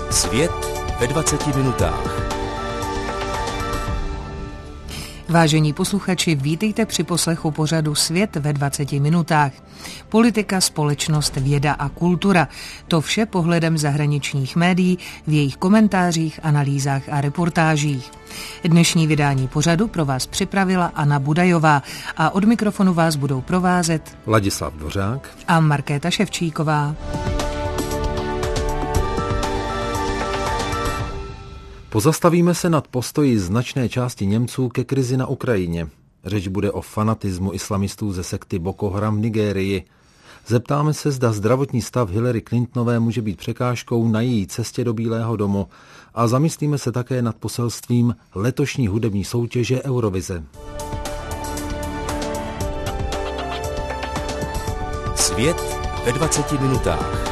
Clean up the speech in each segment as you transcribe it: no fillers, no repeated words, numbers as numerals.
Svět ve 20 minutách. Vážení posluchači, vítejte při poslechu pořadu Svět ve 20 minutách. Politika, společnost, věda a kultura. To vše pohledem zahraničních médií, v jejich komentářích, analýzách a reportážích. Dnešní vydání pořadu pro vás připravila Anna Budajová a od mikrofonu vás budou provázet Ladislav Dvořák a Markéta Ševčíková. Pozastavíme se nad postoji značné části Němců ke krizi na Ukrajině. Řeč bude o fanatismu islamistů ze sekty Boko Haram v Nigérii. Zeptáme se, zda zdravotní stav Hillary Clintonové může být překážkou na její cestě do Bílého domu. A zamyslíme se také nad poselstvím letošní hudební soutěže Eurovize. Svět ve 20 minutách.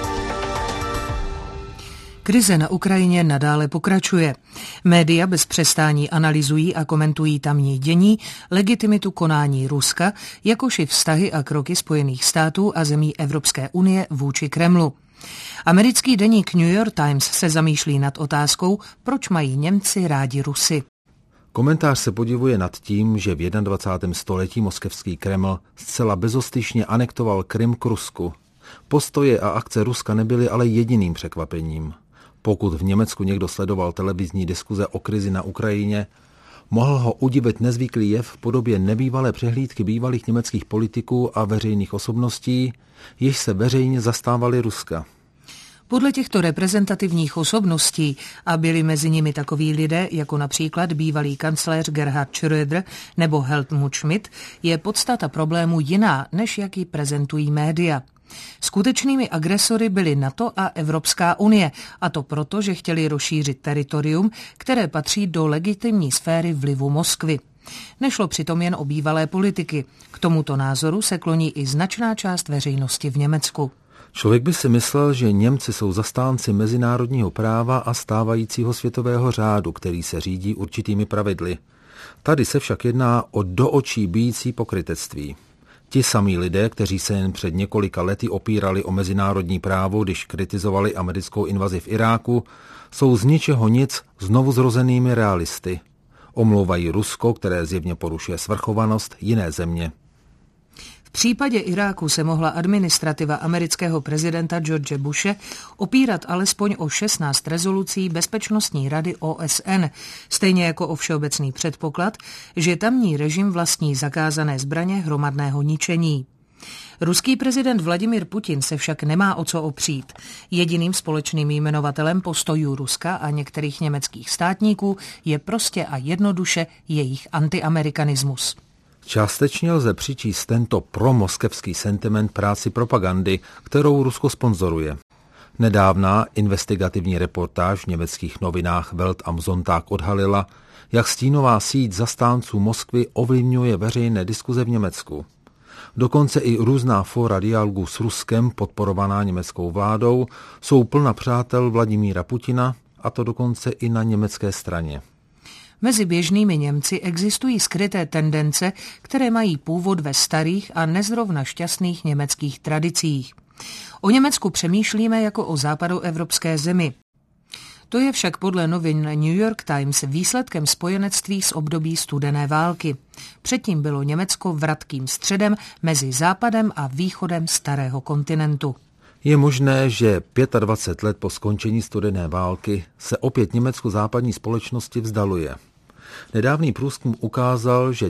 Krize na Ukrajině nadále pokračuje. Média bez přestání analyzují a komentují tamní dění, legitimitu konání Ruska, jakož i vztahy a kroky Spojených států a zemí Evropské unie vůči Kremlu. Americký deník New York Times se zamýšlí nad otázkou, proč mají Němci rádi Rusy. Komentář se podivuje nad tím, že v 21. století moskevský Kreml zcela bezostyšně anektoval Krym k Rusku. Postoje a akce Ruska nebyly ale jediným překvapením. Pokud v Německu někdo sledoval televizní diskuze o krizi na Ukrajině, mohl ho udivit nezvyklý jev v podobě nebývalé přehlídky bývalých německých politiků a veřejných osobností, jež se veřejně zastávali Ruska. Podle těchto reprezentativních osobností, a byli mezi nimi takoví lidé, jako například bývalý kancléř Gerhard Schröder nebo Helmut Schmidt, je podstata problému jiná, než jak ji prezentují média. Skutečnými agresory byly NATO a Evropská unie, a to proto, že chtěli rozšířit teritorium, které patří do legitimní sféry vlivu Moskvy. Nešlo přitom jen o bývalé politiky. K tomuto názoru se kloní i značná část veřejnosti v Německu. Člověk by si myslel, že Němci jsou zastánci mezinárodního práva a stávajícího světového řádu, který se řídí určitými pravidly. Tady se však jedná o do očí bijící pokrytectví. Ti samí lidé, kteří se jen před několika lety opírali o mezinárodní právo, když kritizovali americkou invazi v Iráku, jsou z ničeho nic znovu zrozenými realisty. Omlouvají Rusko, které zjevně porušuje svrchovanost jiné země. V případě Iráku se mohla administrativa amerického prezidenta George Bushe opírat alespoň o 16 rezolucí Bezpečnostní rady OSN, stejně jako o všeobecný předpoklad, že tamní režim vlastní zakázané zbraně hromadného ničení. Ruský prezident Vladimír Putin se však nemá o co opřít. Jediným společným jmenovatelem postojů Ruska a některých německých státníků je prostě a jednoduše jejich antiamerikanismus. Částečně lze přičíst tento promoskevský sentiment práci propagandy, kterou Rusko sponzoruje. Nedávná investigativní reportáž v německých novinách Welt am Sonntag odhalila, jak stínová síť zastánců Moskvy ovlivňuje veřejné diskuze v Německu. Dokonce i různá fóra dialogu s Ruskem, podporovaná německou vládou, jsou plna přátel Vladimíra Putina, a to dokonce i na německé straně. Mezi běžnými Němci existují skryté tendence, které mají původ ve starých a nezrovna šťastných německých tradicích. O Německu přemýšlíme jako o západoevropské zemi. To je však podle novin New York Times výsledkem spojenectví z období studené války. Předtím bylo Německo vratkým středem mezi západem a východem starého kontinentu. Je možné, že 25 let po skončení studené války se opět Německu západní společnosti vzdaluje. Nedávný průzkum ukázal, že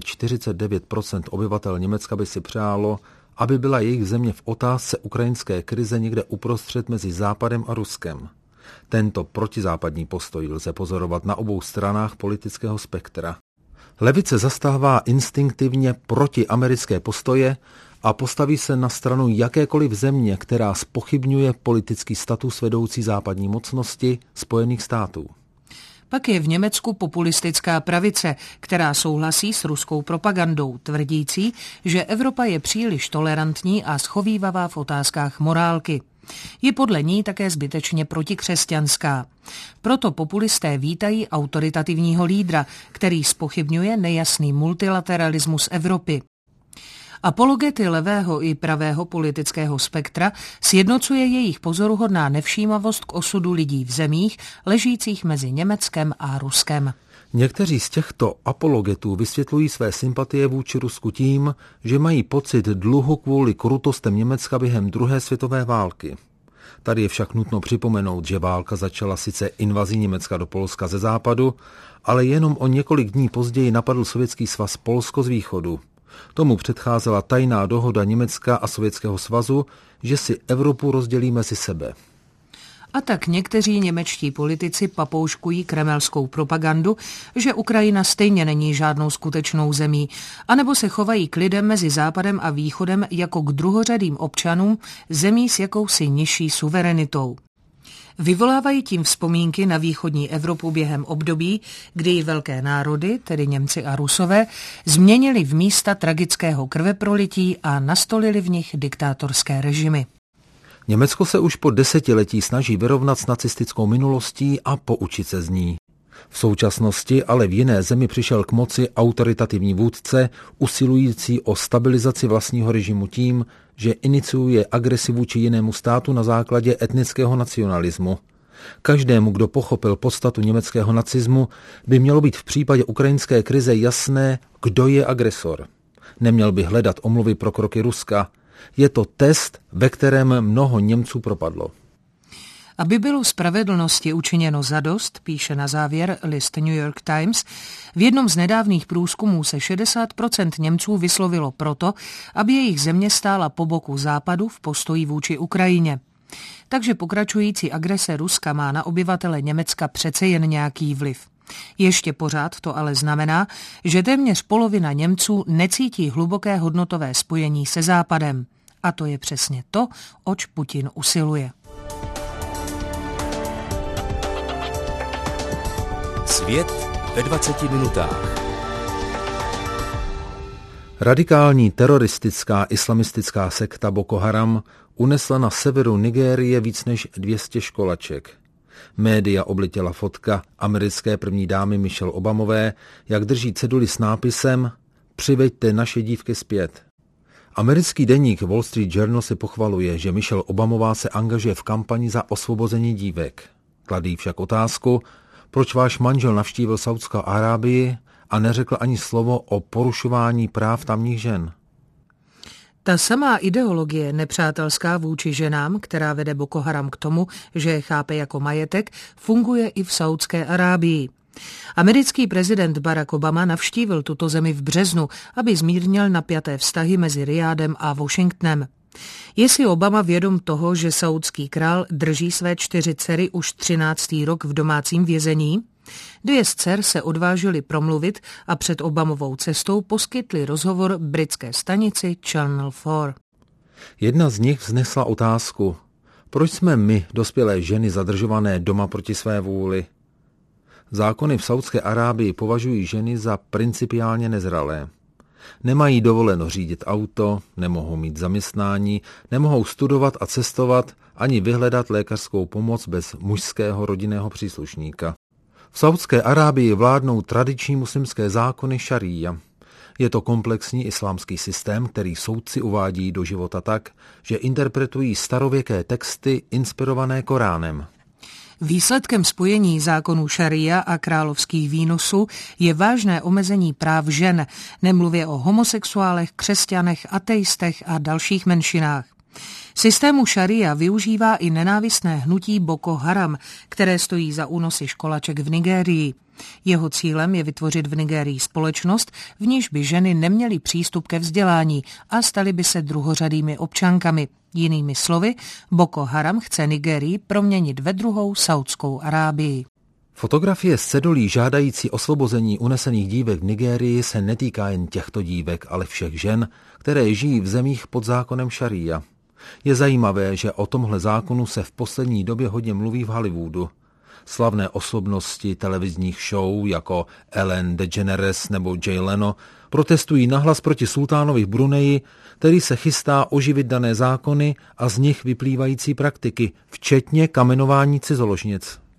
49% obyvatel Německa by si přálo, aby byla jejich země v otázce ukrajinské krize někde uprostřed mezi Západem a Ruskem. Tento protizápadní postoj lze pozorovat na obou stranách politického spektra. Levice zastává instinktivně protiamerické postoje a postaví se na stranu jakékoliv země, která zpochybňuje politický status vedoucí západní mocnosti Spojených států. Pak je v Německu populistická pravice, která souhlasí s ruskou propagandou, tvrdící, že Evropa je příliš tolerantní a schovívavá v otázkách morálky. Je podle ní také zbytečně protikřesťanská. Proto populisté vítají autoritativního lídra, který zpochybňuje nejasný multilateralismus Evropy. Apologety levého i pravého politického spektra sjednocuje jejich pozoruhodná nevšímavost k osudu lidí v zemích, ležících mezi Německem a Ruskem. Někteří z těchto apologetů vysvětlují své sympatie vůči Rusku tím, že mají pocit dluhu kvůli krutostem Německa během druhé světové války. Tady je však nutno připomenout, že válka začala sice invazí Německa do Polska ze západu, ale jenom o několik dní později napadl Sovětský svaz Polsko z východu. Tomu předcházela tajná dohoda Německa a Sovětského svazu, že si Evropu rozdělí mezi sebe. A tak někteří němečtí politici papouškují kremelskou propagandu, že Ukrajina stejně není žádnou skutečnou zemí, anebo se chovají k lidem mezi západem a východem jako k druhořadým občanům zemí s jakousi nižší suverenitou. Vyvolávají tím vzpomínky na východní Evropu během období, kdy ji velké národy, tedy Němci a Rusové, změnili v místa tragického krveprolití a nastolili v nich diktátorské režimy. Německo se už po desetiletí snaží vyrovnat s nacistickou minulostí a poučit se z ní. V současnosti ale v jiné zemi přišel k moci autoritativní vůdce, usilující o stabilizaci vlastního režimu tím, že iniciuje agresi vůči jinému státu na základě etnického nacionalismu. Každému, kdo pochopil podstatu německého nacismu, by mělo být v případě ukrajinské krize jasné, kdo je agresor. Neměl by hledat omluvy pro kroky Ruska. Je to test, ve kterém mnoho Němců propadlo. Aby bylo spravedlnosti učiněno zadost, píše na závěr list New York Times, v jednom z nedávných průzkumů se 60% Němců vyslovilo proto, aby jejich země stála po boku Západu v postoji vůči Ukrajině. Takže pokračující agrese Ruska má na obyvatele Německa přece jen nějaký vliv. Ještě pořád to ale znamená, že téměř polovina Němců necítí hluboké hodnotové spojení se Západem. A to je přesně to, oč Putin usiluje. Svět ve 20 minutách. Radikální teroristická islamistická sekta Boko Haram unesla na severu Nigérie víc než 200 školaček. Média oblitila fotka americké první dámy Michelle Obamové, jak drží ceduli s nápisem Přiveďte naše dívky zpět. Americký deník Wall Street Journal si pochvaluje, že Michelle Obamová se angažuje v kampani za osvobození dívek. Kladí však otázku, proč váš manžel navštívil Saudskou Arábii a neřekl ani slovo o porušování práv tamních žen. Ta samá ideologie nepřátelská vůči ženám, která vede Boko Haram k tomu, že je chápe jako majetek, funguje i v Saudské Arábii. Americký prezident Barack Obama navštívil tuto zemi v březnu, aby zmírnil napjaté vztahy mezi Rijádem a Washingtonem. Je si Obama vědom toho, že saudský král drží své 4 dcery už 13. rok v domácím vězení? 2 z dcer se odvážily promluvit a před Obamovou cestou poskytli rozhovor britské stanici Channel 4. Jedna z nich vznesla otázku, proč jsme my, dospělé ženy, zadržované doma proti své vůli? Zákony v Saudské Arábii považují ženy za principiálně nezralé. Nemají dovoleno řídit auto, nemohou mít zaměstnání, nemohou studovat a cestovat, ani vyhledat lékařskou pomoc bez mužského rodinného příslušníka. V Saudské Arábii vládnou tradiční muslimské zákony šaría. Je to komplexní islámský systém, který soudci uvádí do života tak, že interpretují starověké texty inspirované Koránem. Výsledkem spojení zákonů šaria a královských výnosů je vážné omezení práv žen, nemluvě o homosexuálech, křesťanech, ateistech a dalších menšinách. Systému šaria využívá i nenávistné hnutí Boko Haram, které stojí za únosy školaček v Nigérii. Jeho cílem je vytvořit v Nigérii společnost, v níž by ženy neměly přístup ke vzdělání a staly by se druhořadými občankami. Jinými slovy, Boko Haram chce Nigérii proměnit ve druhou Saudskou Arábii. Fotografie z cedulí žádající osvobození unesených dívek v Nigérii se netýká jen těchto dívek, ale všech žen, které žijí v zemích pod zákonem šaría. Je zajímavé, že o tomhle zákonu se v poslední době hodně mluví v Hollywoodu. Slavné osobnosti televizních show jako Ellen DeGeneres nebo Jay Leno protestují nahlas proti sultánovi v Bruneji, který se chystá oživit dané zákony a z nich vyplývající praktiky, včetně kamenování cizoložnic.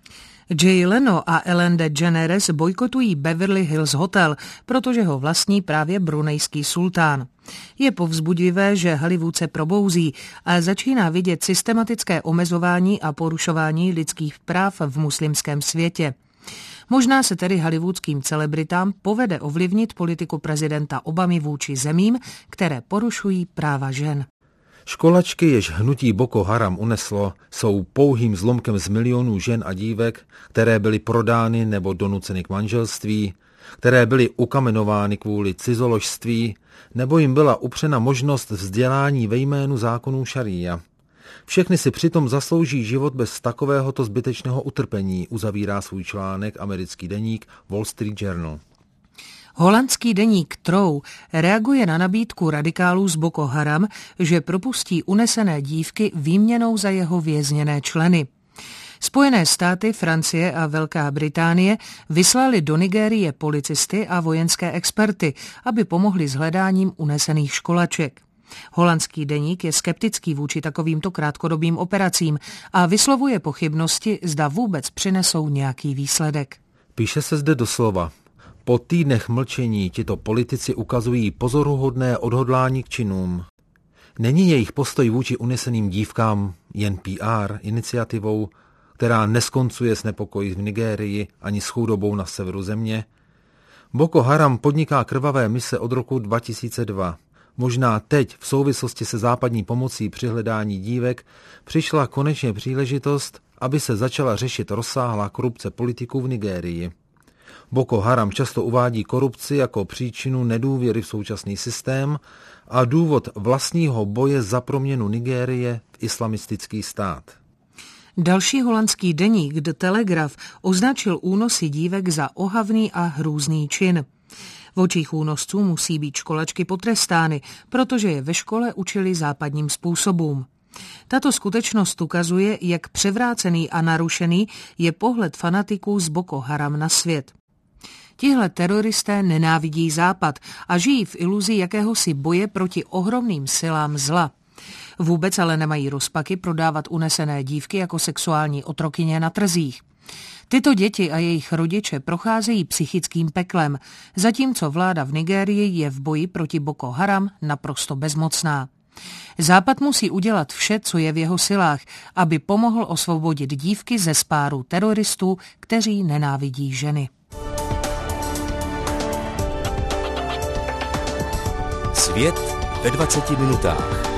Jay Leno a Ellen DeGeneres bojkotují Beverly Hills Hotel, protože ho vlastní právě brunejský sultán. Je povzbudivé, že Hollywood se probouzí a začíná vidět systematické omezování a porušování lidských práv v muslimském světě. Možná se tedy hollywoodským celebritám povede ovlivnit politiku prezidenta Obamy vůči zemím, které porušují práva žen. Školačky, jež hnutí Boko Haram uneslo, jsou pouhým zlomkem z milionů žen a dívek, které byly prodány nebo donuceny k manželství, které byly ukamenovány kvůli cizoložství, nebo jim byla upřena možnost vzdělání ve jménu zákonů šaría. Všechny si přitom zaslouží život bez takovéhoto zbytečného utrpení, uzavírá svůj článek americký deník Wall Street Journal. Holandský deník Trouw reaguje na nabídku radikálů z Boko Haram, že propustí unesené dívky výměnou za jeho vězněné členy. Spojené státy, Francie a Velká Británie vyslali do Nigérie policisty a vojenské experty, aby pomohli s hledáním unesených školaček. Holandský deník je skeptický vůči takovýmto krátkodobým operacím a vyslovuje pochybnosti, zda vůbec přinesou nějaký výsledek. Píše se zde doslova: po týdnech mlčení tito politici ukazují pozoruhodné odhodlání k činům. Není jejich postoj vůči uneseným dívkám jen PR iniciativou, která neskoncuje s nepokoji v Nigérii ani s chudobou na severu země? Boko Haram podniká krvavé mise od roku 2002. Možná teď v souvislosti se západní pomocí při hledání dívek přišla konečně příležitost, aby se začala řešit rozsáhlá korupce politiků v Nigérii. Boko Haram často uvádí korupci jako příčinu nedůvěry v současný systém a důvod vlastního boje za proměnu Nigérie v islamistický stát. Další holandský deník The Telegraph označil únosy dívek za ohavný a hrůzný čin. V očích únosců musí být školačky potrestány, protože je ve škole učili západním způsobům. Tato skutečnost ukazuje, jak převrácený a narušený je pohled fanatiků z Boko Haram na svět. Tihle teroristé nenávidí Západ a žijí v iluzi jakéhosi boje proti ohromným silám zla. Vůbec ale nemají rozpaky prodávat unesené dívky jako sexuální otrokyně na trzích. Tyto děti a jejich rodiče procházejí psychickým peklem, zatímco vláda v Nigérii je v boji proti Boko Haram naprosto bezmocná. Západ musí udělat vše, co je v jeho silách, aby pomohl osvobodit dívky ze spáru teroristů, kteří nenávidí ženy. Svět ve 20 minutách.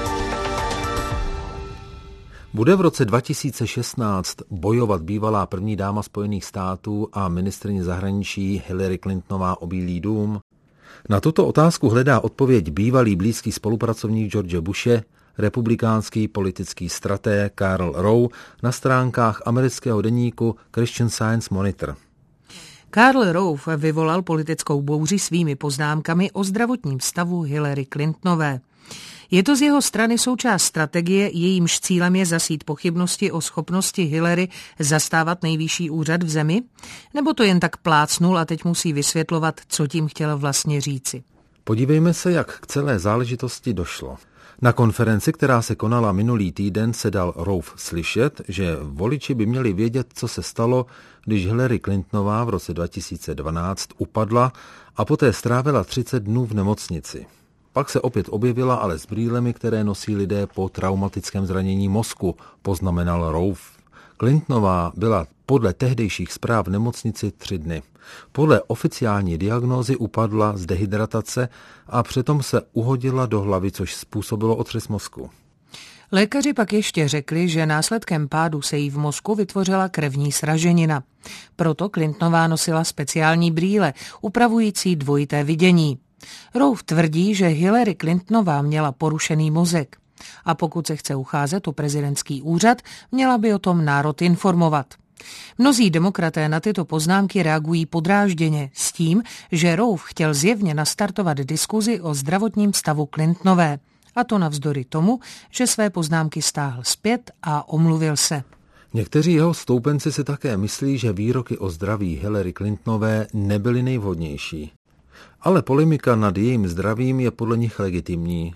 Bude v roce 2016 bojovat bývalá první dáma Spojených států a ministryně zahraničí Hillary Clintonová o Bílý dům? Na tuto otázku hledá odpověď bývalý blízký spolupracovník George Bushe, republikánský politický stratég Karl Rove na stránkách amerického deníku Christian Science Monitor. Karl Rove vyvolal politickou bouři svými poznámkami o zdravotním stavu Hillary Clintonové. Je to z jeho strany součást strategie, jejímž cílem je zasít pochybnosti o schopnosti Hillary zastávat nejvyšší úřad v zemi? Nebo to jen tak plácnul a teď musí vysvětlovat, co tím chtěl vlastně říci? Podívejme se, jak k celé záležitosti došlo. Na konferenci, která se konala minulý týden, se dal Rove slyšet, že voliči by měli vědět, co se stalo, když Hillary Clintonová v roce 2012 upadla a poté strávila 30 dnů v nemocnici. Pak se opět objevila, ale s brýlemi, které nosí lidé po traumatickém zranění mozku, poznamenal Rove. Clintonová byla podle tehdejších zpráv v nemocnici 3 dny. Podle oficiální diagnózy upadla z dehydratace a přitom se uhodila do hlavy, což způsobilo otřes mozku. Lékaři pak ještě řekli, že následkem pádu se jí v mozku vytvořila krevní sraženina. Proto Clintonová nosila speciální brýle, upravující dvojité vidění. Rove tvrdí, že Hillary Clintonová měla porušený mozek. A pokud se chce ucházet o prezidentský úřad, měla by o tom národ informovat. Mnozí demokraté na tyto poznámky reagují podrážděně s tím, že Rove chtěl zjevně nastartovat diskuzi o zdravotním stavu Clintonové. A to navzdory tomu, že své poznámky stáhl zpět a omluvil se. Někteří jeho stoupenci si také myslí, že výroky o zdraví Hillary Clintonové nebyly nejvhodnější. Ale polemika nad jejím zdravím je podle nich legitimní.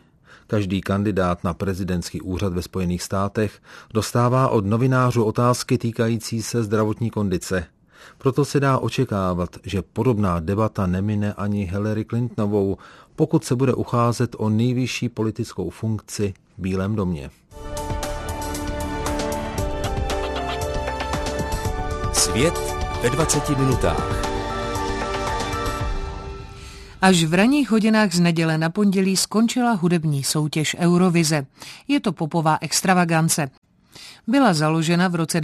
Každý kandidát na prezidentský úřad ve Spojených státech dostává od novinářů otázky týkající se zdravotní kondice. Proto se dá očekávat, že podobná debata nemine ani Hillary Clintonovou, pokud se bude ucházet o nejvyšší politickou funkci v Bílém domě. Svět ve 20 minutách. Až v ranních hodinách z neděle na pondělí skončila hudební soutěž Eurovize. Je to popová extravagance. Byla založena v roce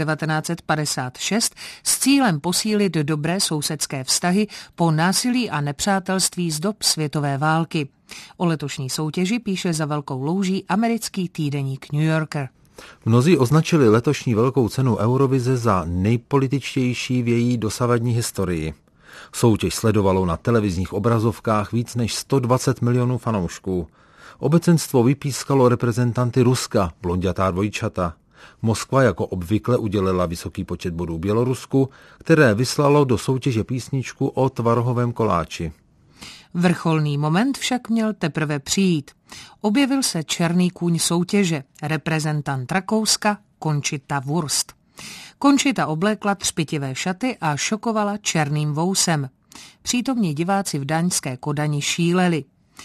1956 s cílem posílit dobré sousedské vztahy po násilí a nepřátelství z dob světové války. O letošní soutěži píše za velkou louží americký týdeník New Yorker. Mnozí označili letošní velkou cenu Eurovize za nejpolitičtější v její dosavadní historii. Soutěž sledovalo na televizních obrazovkách víc než 120 milionů fanoušků. Obecenstvo vypískalo reprezentanty Ruska, blonďatá dvojčata. Moskva jako obvykle udělila vysoký počet bodů Bělorusku, které vyslalo do soutěže písničku o tvarohovém koláči. Vrcholný moment však měl teprve přijít. Objevil se černý kůň soutěže, reprezentant Rakouska Conchita Wurst. Conchita oblékla třpitivé šaty a šokovala černým vousem. Přítomní diváci v daňské Kodani šíleli.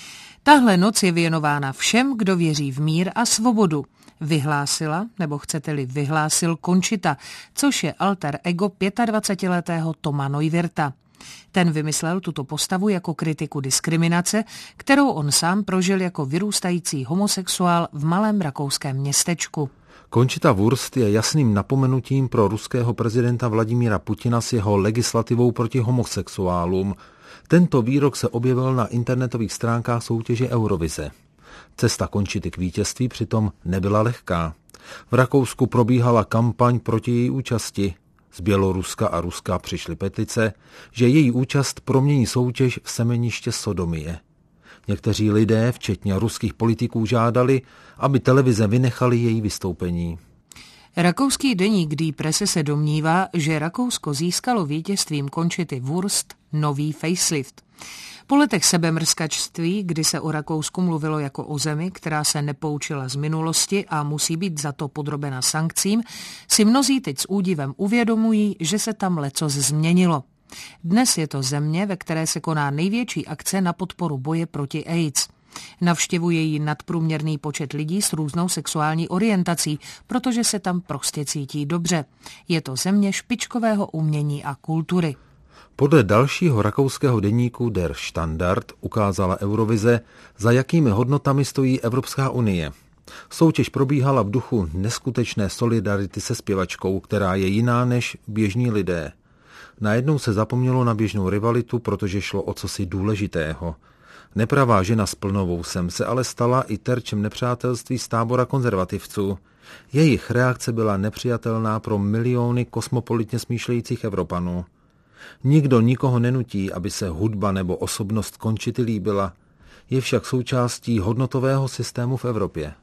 Tahle noc je věnována všem, kdo věří v mír a svobodu, vyhlásila, nebo chcete-li vyhlásil Conchita, což je alter ego 25letého Toma Neuwirtha. Ten vymyslel tuto postavu jako kritiku diskriminace, kterou on sám prožil jako vyrůstající homosexuál v malém rakouském městečku. Conchita Wurst je jasným napomenutím pro ruského prezidenta Vladimíra Putina s jeho legislativou proti homosexuálům. Tento výrok se objevil na internetových stránkách soutěže Eurovize. Cesta Conchity k vítězství přitom nebyla lehká. V Rakousku probíhala kampaň proti její účasti. Z Běloruska a Ruska přišly petice, že její účast promění soutěž v semeniště sodomie. Někteří lidé, včetně ruských politiků, žádali, aby televize vynechaly její vystoupení. Rakouský deník Die Presse se domnívá, že Rakousko získalo vítězstvím Conchity Wurst nový facelift. Po letech sebemrskačství, kdy se o Rakousku mluvilo jako o zemi, která se nepoučila z minulosti a musí být za to podrobena sankcím, si mnozí teď s údivem uvědomují, že se tam lecos změnilo. Dnes je to země, ve které se koná největší akce na podporu boje proti AIDS. Navštěvuje ji nadprůměrný počet lidí s různou sexuální orientací, protože se tam prostě cítí dobře. Je to země špičkového umění a kultury. Podle dalšího rakouského deníku Der Standard ukázala Eurovize, za jakými hodnotami stojí Evropská unie. Soutěž probíhala v duchu neskutečné solidarity se zpěvačkou, která je jiná než běžní lidé. Najednou se zapomnělo na běžnou rivalitu, protože šlo o cosi důležitého. Nepravá žena s plnovousem se ale stala i terčem nepřátelství z tábora konzervativců. Jejich reakce byla nepřijatelná pro miliony kosmopolitně smýšlejících Evropanů. Nikdo nikoho nenutí, aby se hudba nebo osobnost Conchity líbila. Je však součástí hodnotového systému v Evropě.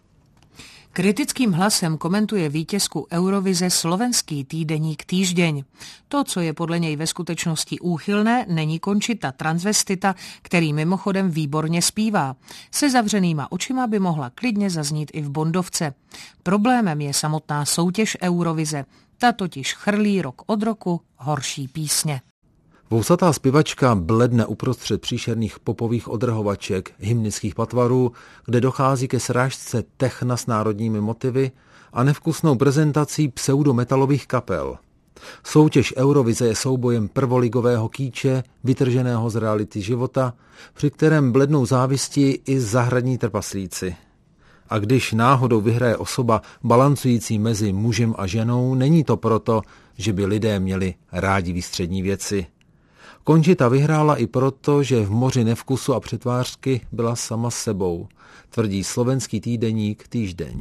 Kritickým hlasem komentuje vítězku Eurovize slovenský týdeník Týždeň. To, co je podle něj ve skutečnosti úchylné, není Conchita transvestita, který mimochodem výborně zpívá. Se zavřenýma očima by mohla klidně zaznít i v Bondovce. Problémem je samotná soutěž Eurovize. Ta totiž chrlí rok od roku horší písně. Vousatá zpěvačka bledne uprostřed příšerných popových odrhovaček, hymnických patvarů, kde dochází ke srážce techna s národními motivy a nevkusnou prezentací pseudometalových kapel. Soutěž Eurovize je soubojem prvoligového kýče, vytrženého z reality života, při kterém blednou závistí i zahradní trpaslíci. A když náhodou vyhraje osoba balancující mezi mužem a ženou, není to proto, že by lidé měli rádi výstřední věci. Conchita vyhrála i proto, že v moři nevkusu a přetvářky byla sama sebou, tvrdí slovenský týdeník Týždeň.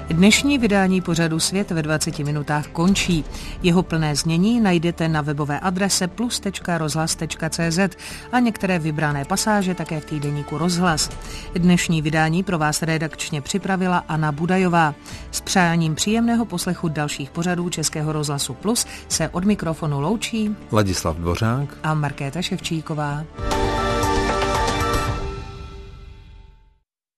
Dnešní vydání pořadu Svět ve 20 minutách končí. Jeho plné znění najdete na webové adrese plus.rozhlas.cz a některé vybrané pasáže také v týdeníku Rozhlas. Dnešní vydání pro vás redakčně připravila Anna Budajová. S přáním příjemného poslechu dalších pořadů Českého rozhlasu Plus se od mikrofonu loučí Ladislav Dvořák a Markéta Ševčíková.